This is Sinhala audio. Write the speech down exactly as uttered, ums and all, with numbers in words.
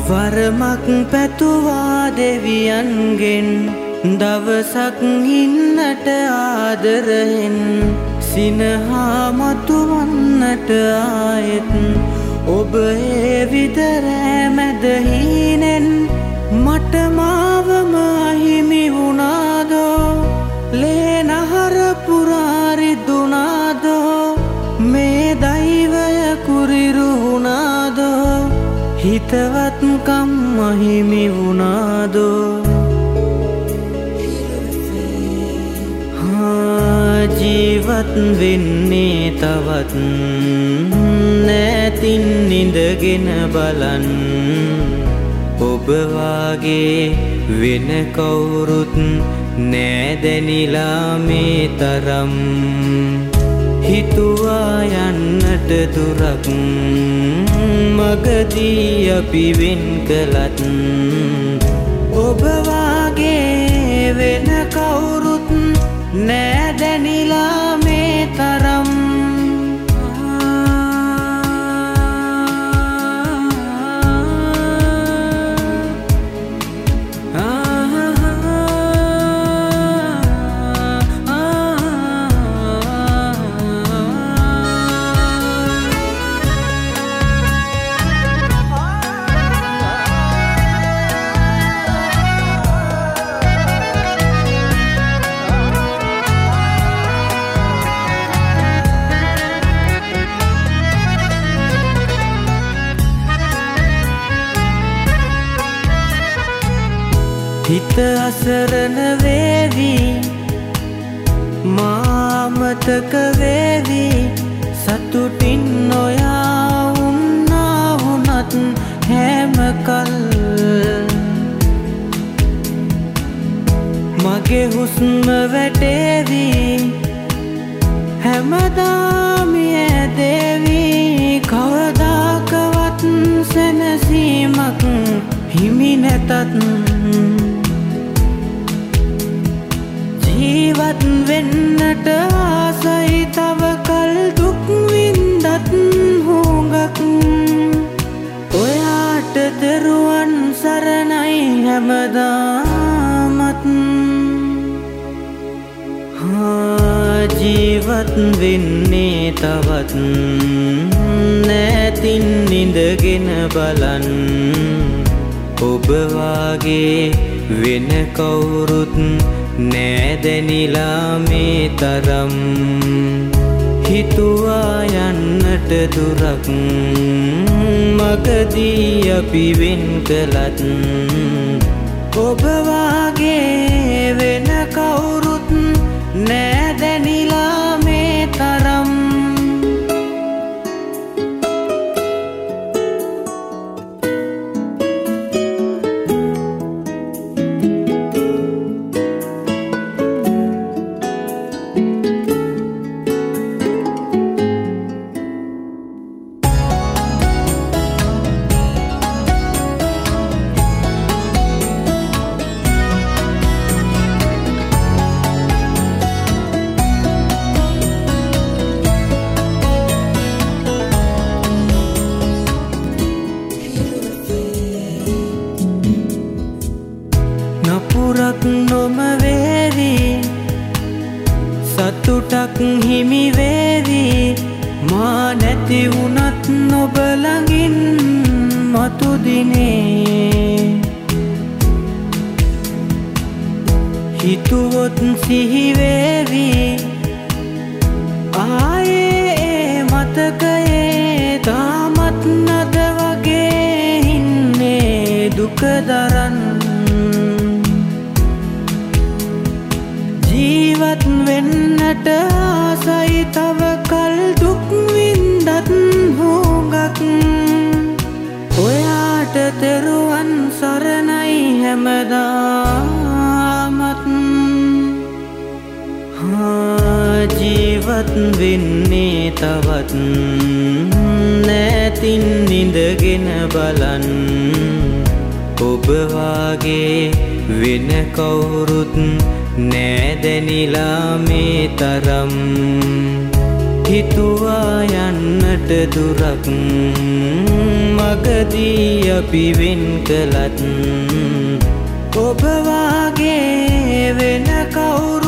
වරමක් පැතුවා දෙවියන්ගෙන් දවසක් ඉන්නට ආදරයෙන් සිනහා මතුවන්නට ආයෙත් ඔබ ඒ විතරෑ මැද හීනෙන් මට මාවම අහිමි වුණාදෝ ලේ නහර පුරා රිදුනාදෝ මේ දෛවය කුරිරු වුණාදෝ හිතවත්කම් අහිමි වුණාදෝ ජීවත් වෙන්නේ තවත් නැතින් නිඳගෙන බලන් ඔබ වාගේ වෙන කවුරුත් නෑදැනිලා මේ තරම් හිතුවා යන්නට දුරක් මගදී අපි වෙන් කළත් ඔබ වාගේ වෙන කවුරුත් නෑදැනිලා මේ තරම් හිත අසරණ වේවි මාමතක වේවි සතුටින් නොයා වුණා වුණත් හැමකල් මගේ හුස්ම වැටේවි හැමදාම ඇදේවි කවදාකවත් සැනසීමක් හිමි නැතත් ජීවත් වෙන්නට ආසයි තව කල් දුක් වින්දත් හුඟක් ඔයාට දරුවන් සරණයි හැමදාමත් ජීවත් වෙන්නේ තවත් නැතින් නිඳගෙන බලන් ඔබ වාගේ වෙන කවුරුත් නෑදැනිලා මේ තරම් හිතුවා යන්නට දුරක් මගදී අපි වෙන් කළත් ඔබ වාගේ වෙන කවුරුත් නෑදැනිලා මේ තරම් නපුරක් නොම වේවි සතුටක් හිමි වේවි මා නැති වුණත් ඔබ ළඟින් මතු දිනේ හිතුවොත් සිහි වේවි ආයේ මතකයේ තාමත් නද වගේ ඉන්නේ දුක දරන් ජීවත් වෙන්නට ආසයි තව කල් දුක් වින්දත් හුඟක් ඔයාට තෙරුවන් සරණයි හැමදාමත් ජීවත් වෙන්නේ තවත් නැතින් නිඳගෙන බලන් ඔබ වාගේ වෙන කවුරුත් නෑදැනිලා මේ තරම් හිතුවා යන්නට දුරක් මගදී අපි වෙන් කළත් ඔබ වාගේ වෙන කවුරු